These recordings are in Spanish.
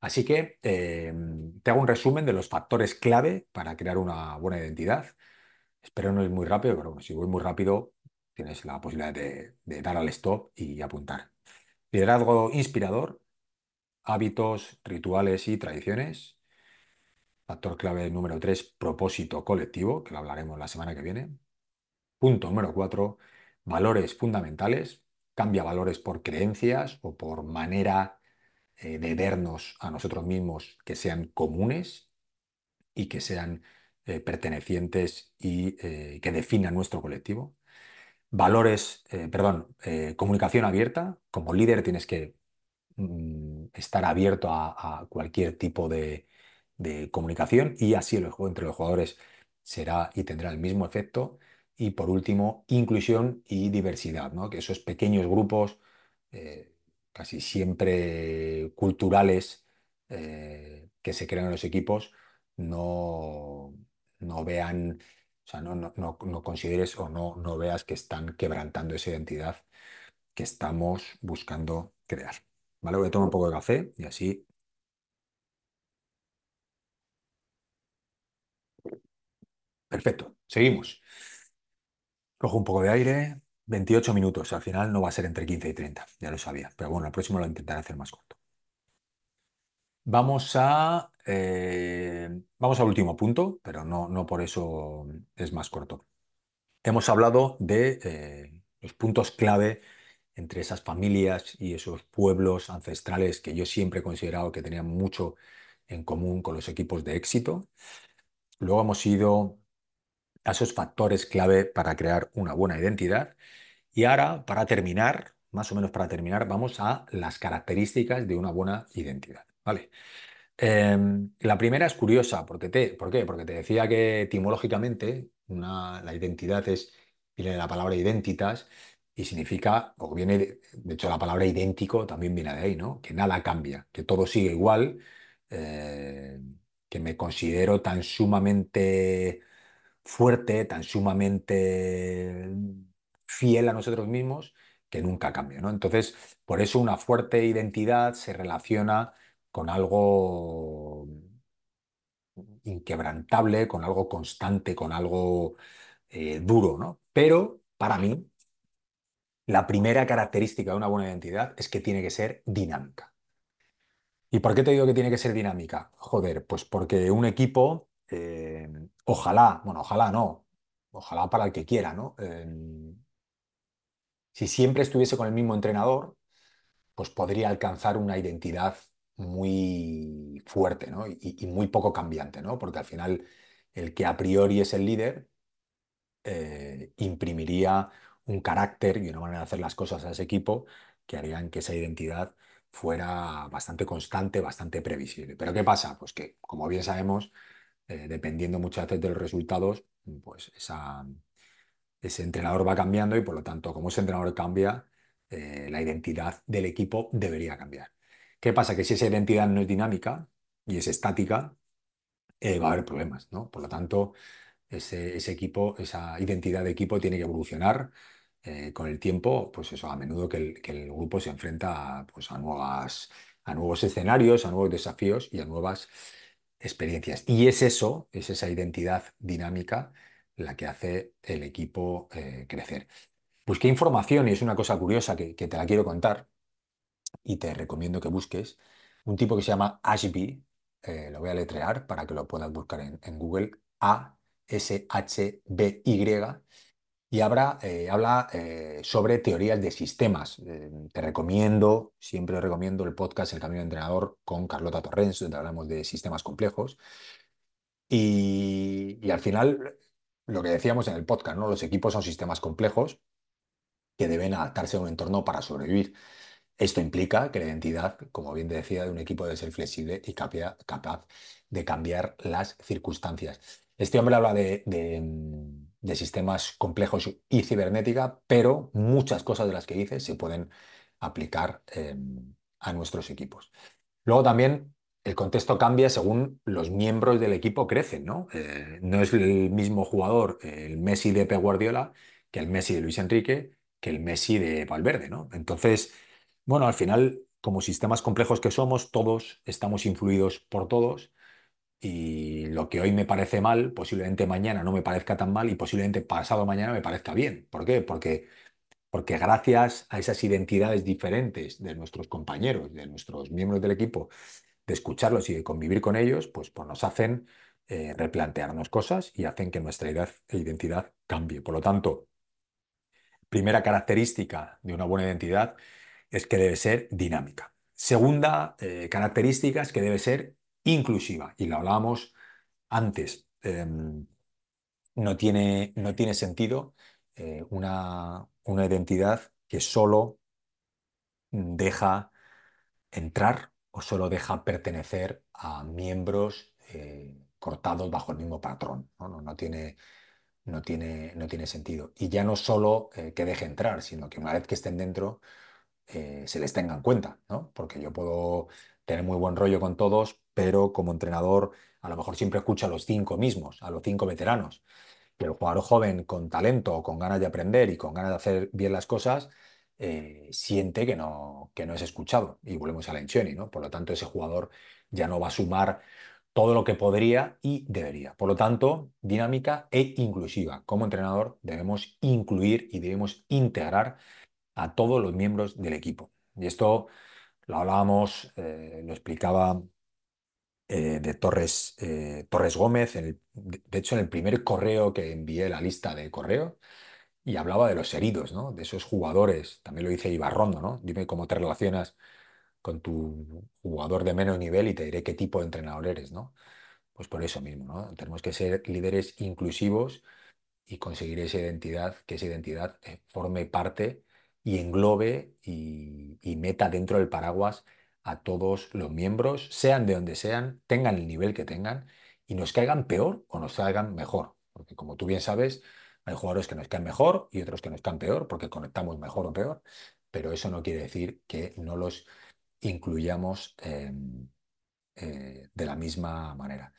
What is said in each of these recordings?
Así que te hago un resumen de los factores clave para crear una buena identidad. Espero no ir muy rápido, pero bueno, si voy muy rápido, tienes la posibilidad de dar al stop y apuntar. Liderazgo inspirador, hábitos, rituales y tradiciones. Factor clave número 3, propósito colectivo, que lo hablaremos la semana que viene. Punto número 4, valores fundamentales. Cambia valores por creencias o por manera de vernos a nosotros mismos que sean comunes y que sean pertenecientes y que definan nuestro colectivo. Valores, perdón, comunicación abierta. Como líder tienes que estar abierto a cualquier tipo de comunicación y así el juego entre los jugadores será y tendrá el mismo efecto. Y por último, inclusión y diversidad, ¿no? Que esos pequeños grupos, eh, casi siempre culturales, que se crean en los equipos, no, no vean, o sea, no consideres o no veas que están quebrantando esa identidad que estamos buscando crear. ¿Vale? Voy a tomar un poco de café y así. Perfecto. Seguimos. Cojo un poco de aire. 28 minutos. Al final no va a ser entre 15 y 30. Ya lo sabía. Pero bueno, el próximo lo intentaré hacer más corto. Vamos al último punto, pero no por eso es más corto. Hemos hablado de los puntos clave entre esas familias y esos pueblos ancestrales que yo siempre he considerado que tenían mucho en común con los equipos de éxito. Luego hemos ido a esos factores clave para crear una buena identidad. Y ahora, para terminar, más o menos para terminar, vamos a las características de una buena identidad. ¿Vale? La primera es curiosa, ¿por qué? Porque te decía que etimológicamente la identidad viene de la palabra identitas y significa, o viene, de hecho la palabra idéntico también viene de ahí, ¿no? Que nada cambia, que todo sigue igual, eh, que me considero tan sumamente fuerte, tan sumamente fiel a nosotros mismos, que nunca cambia, ¿no? Entonces, por eso una fuerte identidad se relaciona con algo inquebrantable, con algo constante, con algo duro, ¿no? Pero para mí, la primera característica de una buena identidad es que tiene que ser dinámica. ¿Y por qué te digo que tiene que ser dinámica? Joder, pues porque un equipo, ojalá, bueno, ojalá no, ojalá para el que quiera, ¿no? Si siempre estuviese con el mismo entrenador, pues podría alcanzar una identidad muy fuerte, ¿no? Y muy poco cambiante, ¿no? Porque al final el que a priori es el líder imprimiría un carácter y una manera de hacer las cosas a ese equipo que harían que esa identidad fuera bastante constante, bastante previsible. Pero ¿qué pasa? Pues que, como bien sabemos, dependiendo muchas veces de los resultados, pues ese entrenador va cambiando y por lo tanto, como ese entrenador cambia, la identidad del equipo debería cambiar. ¿Qué pasa? Que si esa identidad no es dinámica y es estática, va a haber problemas, ¿no? Por lo tanto, ese equipo, esa identidad de equipo tiene que evolucionar con el tiempo, pues eso, a menudo que el grupo se enfrenta pues, a nuevos escenarios, a nuevos desafíos y a nuevas experiencias. Y es eso, es esa identidad dinámica la que hace el equipo crecer. Busqué información y es una cosa curiosa que te la quiero contar y te recomiendo que busques un tipo que se llama Ashby, lo voy a letrear para que lo puedas buscar en Google, Ashby, y habla sobre teorías de sistemas. Te recomiendo, siempre recomiendo el podcast El Camino del Entrenador con Carlota Torrens, donde hablamos de sistemas complejos. Y al final, lo que decíamos en el podcast, ¿no? Los equipos son sistemas complejos que deben adaptarse a un entorno para sobrevivir. Esto implica que la identidad, como bien te decía, de un equipo debe ser flexible y capaz de cambiar las circunstancias. Este hombre habla de sistemas complejos y cibernética, pero muchas cosas de las que dice se pueden aplicar a nuestros equipos. Luego también el contexto cambia según los miembros del equipo crecen, ¿no? No es el mismo jugador, el Messi de Pep Guardiola, que el Messi de Luis Enrique, que el Messi de Valverde, ¿no? Entonces, bueno, al final como sistemas complejos que somos, todos estamos influidos por todos y lo que hoy me parece mal, posiblemente mañana no me parezca tan mal y posiblemente pasado mañana me parezca bien. ¿Por qué? Porque gracias a esas identidades diferentes de nuestros compañeros, de nuestros miembros del equipo, de escucharlos y de convivir con ellos, pues nos hacen replantearnos cosas y hacen que nuestra identidad cambie. Por lo tanto, primera característica de una buena identidad es que debe ser dinámica. Segunda característica es que debe ser inclusiva. Y lo hablábamos antes. No tiene sentido una identidad que solo deja entrar o solo deja pertenecer a miembros cortados bajo el mismo patrón. No tiene sentido. Y ya no solo que deje entrar, sino que una vez que estén dentro, se les tenga en cuenta, ¿no? Porque yo puedo tener muy buen rollo con todos, pero como entrenador a lo mejor siempre escucho a los cinco mismos, a los cinco veteranos. Y el jugador joven con talento, con ganas de aprender y con ganas de hacer bien las cosas, siente que no es escuchado. Y volvemos a la Lencioni, ¿no? Por lo tanto, ese jugador ya no va a sumar todo lo que podría y debería. Por lo tanto, dinámica e inclusiva. Como entrenador debemos incluir y debemos integrar a todos los miembros del equipo. Y esto lo hablábamos, lo explicaba de Torres Gómez, de hecho en el primer correo que envié la lista de correo, y hablaba de los heridos, ¿no? De esos jugadores. También lo dice Ibarrondo, ¿no? Dime cómo te relacionas con tu jugador de menos nivel y te diré qué tipo de entrenador eres, ¿no? Pues por eso mismo, ¿no? Tenemos que ser líderes inclusivos y conseguir esa identidad, que esa identidad forme parte y englobe y meta dentro del paraguas a todos los miembros, sean de donde sean, tengan el nivel que tengan y nos caigan peor o nos caigan mejor. Porque como tú bien sabes, hay jugadores que nos caen mejor y otros que nos caen peor porque conectamos mejor o peor, pero eso no quiere decir que no los incluyamos de la misma manera.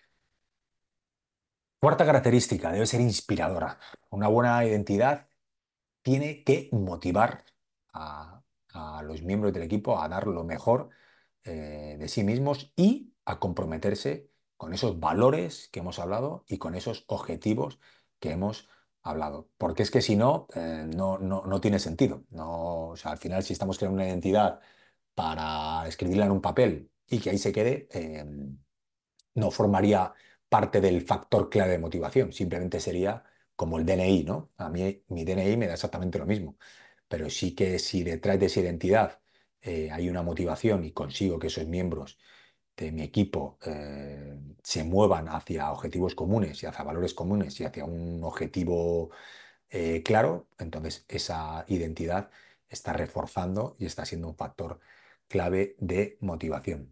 Cuarta característica, debe ser inspiradora. Una buena identidad tiene que motivar a, a los miembros del equipo a dar lo mejor de sí mismos y a comprometerse con esos valores que hemos hablado y con esos objetivos que hemos hablado. Porque es que si no, no tiene sentido. No, o sea, al final, si estamos creando una identidad para escribirla en un papel y que ahí se quede, no formaría parte del factor clave de motivación, simplemente sería como el DNI, ¿no? A mí mi DNI me da exactamente lo mismo, pero sí que si detrás de esa identidad hay una motivación y consigo que esos miembros de mi equipo se muevan hacia objetivos comunes y hacia valores comunes y hacia un objetivo claro, entonces esa identidad está reforzando y está siendo un factor clave de motivación.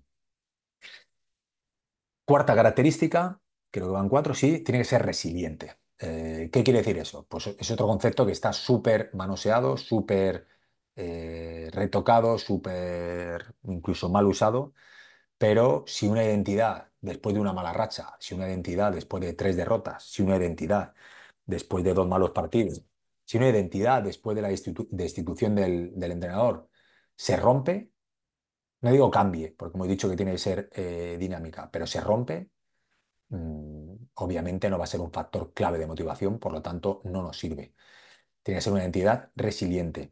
Cuarta característica, creo que van cuatro, sí, tiene que ser resiliente. ¿Qué quiere decir eso? Pues es otro concepto que está súper manoseado, súper retocado, súper incluso mal usado, pero si una identidad después de una mala racha, si una identidad después de tres derrotas, si una identidad después de dos malos partidos, si una identidad después de la destitución del entrenador se rompe, no digo cambie, porque hemos dicho que tiene que ser dinámica, pero se rompe, obviamente no va a ser un factor clave de motivación, por lo tanto no nos sirve. Tiene que ser una entidad resiliente.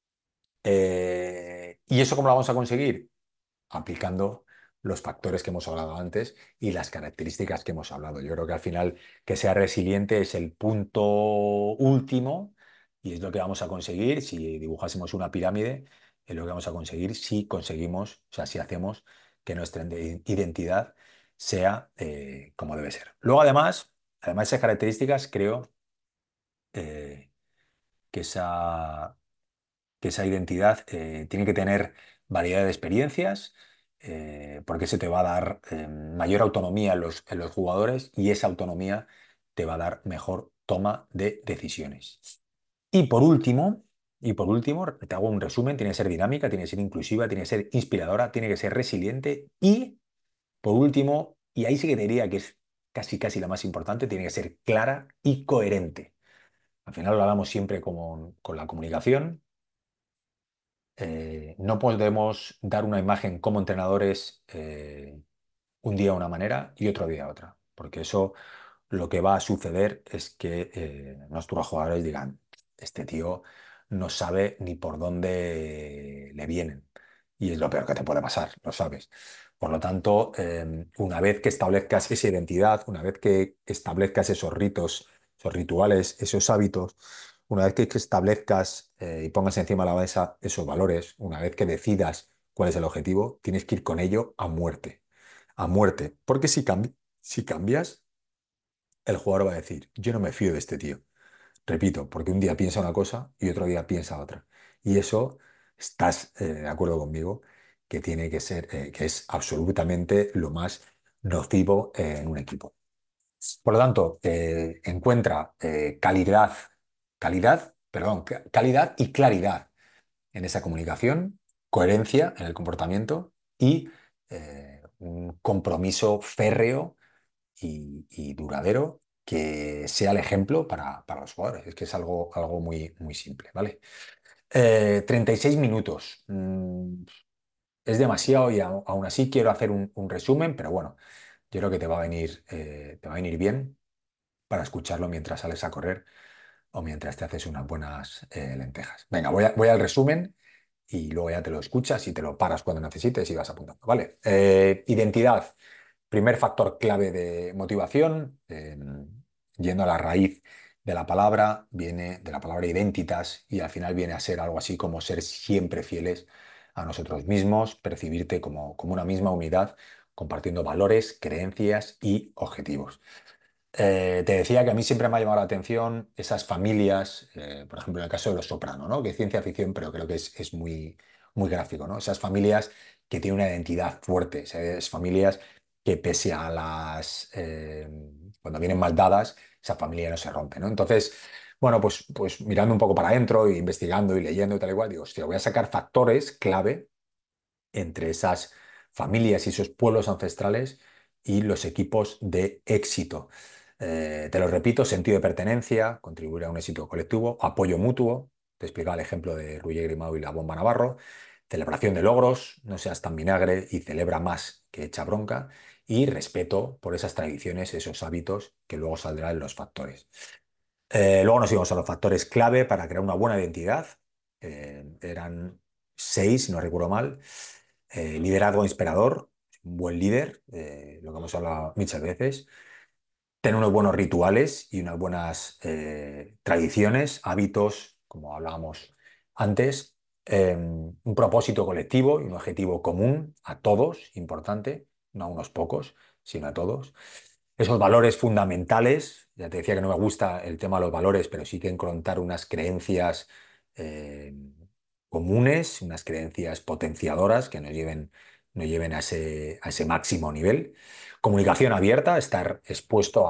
¿Y eso cómo lo vamos a conseguir? Aplicando los factores que hemos hablado antes y las características que hemos hablado. Yo creo que al final que sea resiliente es el punto último y es lo que vamos a conseguir si dibujásemos una pirámide, es lo que vamos a conseguir si conseguimos, o sea, si hacemos que nuestra identidad sea como debe ser. Luego, además de esas características, creo eh, que esa identidad tiene que tener variedad de experiencias, porque se te va a dar mayor autonomía en los jugadores y esa autonomía te va a dar mejor toma de decisiones. Y por último, te hago un resumen, tiene que ser dinámica, tiene que ser inclusiva, tiene que ser inspiradora, tiene que ser resiliente y, por último, y ahí sí que te diría que es casi casi la más importante, tiene que ser clara y coherente. Al final lo hablamos siempre con la comunicación. No podemos dar una imagen como entrenadores un día una manera y otro día otra, porque eso lo que va a suceder es que nuestros jugadores digan, este tío no sabe ni por dónde le vienen. Y es lo peor que te puede pasar, lo sabes. Por lo tanto, una vez que establezcas esa identidad, una vez que establezcas esos ritos, esos rituales, esos hábitos, una vez que establezcas y pongas encima de la mesa esos valores, una vez que decidas cuál es el objetivo, tienes que ir con ello a muerte. A muerte. Porque si cambias, el jugador va a decir, yo no me fío de este tío. Repito, porque un día piensa una cosa y otro día piensa otra. Y eso, estás de acuerdo conmigo, que tiene que ser, que es absolutamente lo más nocivo en un equipo. Por lo tanto, encuentra calidad y claridad en esa comunicación, coherencia en el comportamiento y un compromiso férreo y duradero que sea el ejemplo para los jugadores. Es que es algo muy, muy simple, ¿vale? 36 minutos. Es demasiado y aún así quiero hacer un resumen, pero bueno, yo creo que te va a venir bien para escucharlo mientras sales a correr o mientras te haces unas buenas lentejas. Venga, voy al resumen y luego ya te lo escuchas y te lo paras cuando necesites y vas apuntando, ¿vale? Identidad. Primer factor clave de motivación, yendo a la raíz de la palabra, viene de la palabra identitas y al final viene a ser algo así como ser siempre fieles a nosotros mismos, percibirte como una misma unidad, compartiendo valores, creencias y objetivos. Te decía que a mí siempre me ha llamado la atención esas familias, por ejemplo, en el caso de Los Soprano, ¿no? Que es ciencia ficción, pero creo que es muy, muy gráfico, ¿no? Esas familias que tienen una identidad fuerte, esas familias que pese a cuando vienen mal dadas, esa familia no se rompe, ¿no? Entonces, bueno, pues mirando un poco para adentro, e investigando y leyendo y tal igual, digo, hostia, voy a sacar factores clave entre esas familias y esos pueblos ancestrales y los equipos de éxito. Te lo repito, sentido de pertenencia, contribuir a un éxito colectivo, apoyo mutuo, te explicaba el ejemplo de Roger Grimau y la bomba Navarro, celebración de logros, no seas tan vinagre y celebra más que echa bronca, y respeto por esas tradiciones, esos hábitos que luego saldrán en los factores. Luego nos íbamos a los factores clave para crear una buena identidad. Eran seis, si no recuerdo mal. Liderazgo inspirador, un buen líder, lo que hemos hablado muchas veces. Tener unos buenos rituales y unas buenas tradiciones, hábitos, como hablábamos antes. Un propósito colectivo y un objetivo común a todos, importante, no a unos pocos, sino a todos. Esos valores fundamentales, ya te decía que no me gusta el tema de los valores, pero sí que encontrar unas creencias eh, comunes, unas creencias potenciadoras que nos lleven a ese máximo nivel. Comunicación abierta, estar expuesto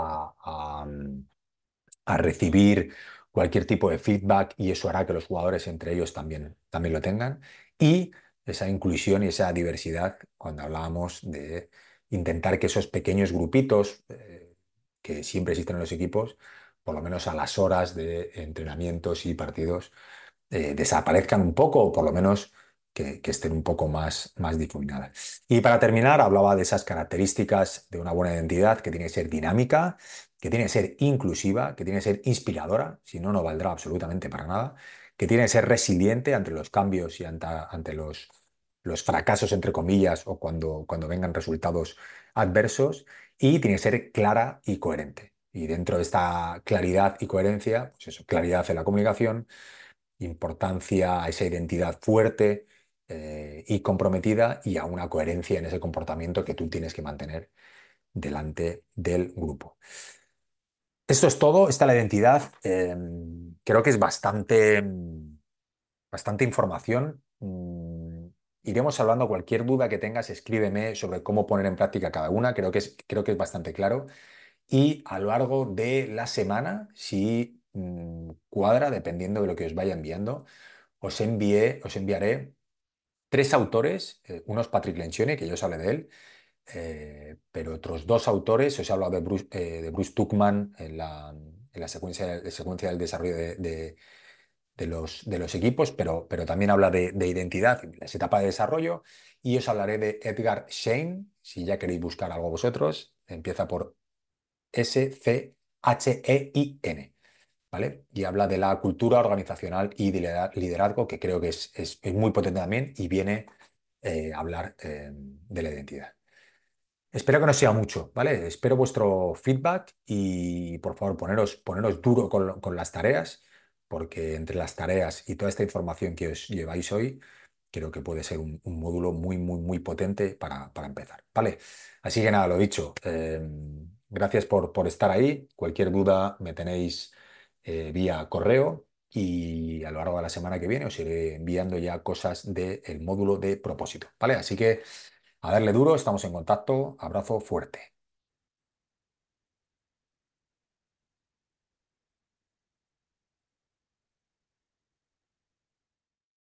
a recibir cualquier tipo de feedback y eso hará que los jugadores entre ellos también lo tengan. Y esa inclusión y esa diversidad cuando hablábamos de intentar que esos pequeños grupitos que siempre existen en los equipos, por lo menos a las horas de entrenamientos y partidos, desaparezcan un poco o por lo menos que estén un poco más difuminadas. Y para terminar, hablaba de esas características de una buena identidad que tiene que ser dinámica, que tiene que ser inclusiva, que tiene que ser inspiradora, si no, no valdrá absolutamente para nada, que tiene que ser resiliente ante los cambios y ante los fracasos, entre comillas, o cuando vengan resultados adversos, y tiene que ser clara y coherente. Y dentro de esta claridad y coherencia, pues eso, claridad en la comunicación, importancia a esa identidad fuerte y comprometida y a una coherencia en ese comportamiento que tú tienes que mantener delante del grupo. Esto es todo, esta es la identidad. Creo que es bastante información. Iremos hablando cualquier duda que tengas, escríbeme sobre cómo poner en práctica cada una. Creo que es bastante claro. Y a lo largo de la semana, si cuadra, dependiendo de lo que os vaya enviando, os enviaré tres autores, uno es Patrick Lencioni, que yo os hablé de él, pero otros dos autores, os he hablado de Bruce Tuckman en la secuencia del desarrollo de los equipos, pero también habla de identidad, las etapas de desarrollo, y os hablaré de Edgar Schein, si ya queréis buscar algo vosotros, empieza por Schein, ¿vale? Y habla de la cultura organizacional y de liderazgo, que creo que es muy potente también y viene a hablar de la identidad. Espero que no sea mucho, ¿vale? Espero vuestro feedback y por favor poneros duro con las tareas, porque entre las tareas y toda esta información que os lleváis hoy, creo que puede ser un módulo muy, muy, muy potente para empezar, ¿vale? Así que nada, lo dicho, gracias por estar ahí. Cualquier duda me tenéis vía correo y a lo largo de la semana que viene os iré enviando ya cosas del módulo de propósito, ¿vale? Así que... A darle duro, estamos en contacto. Abrazo fuerte.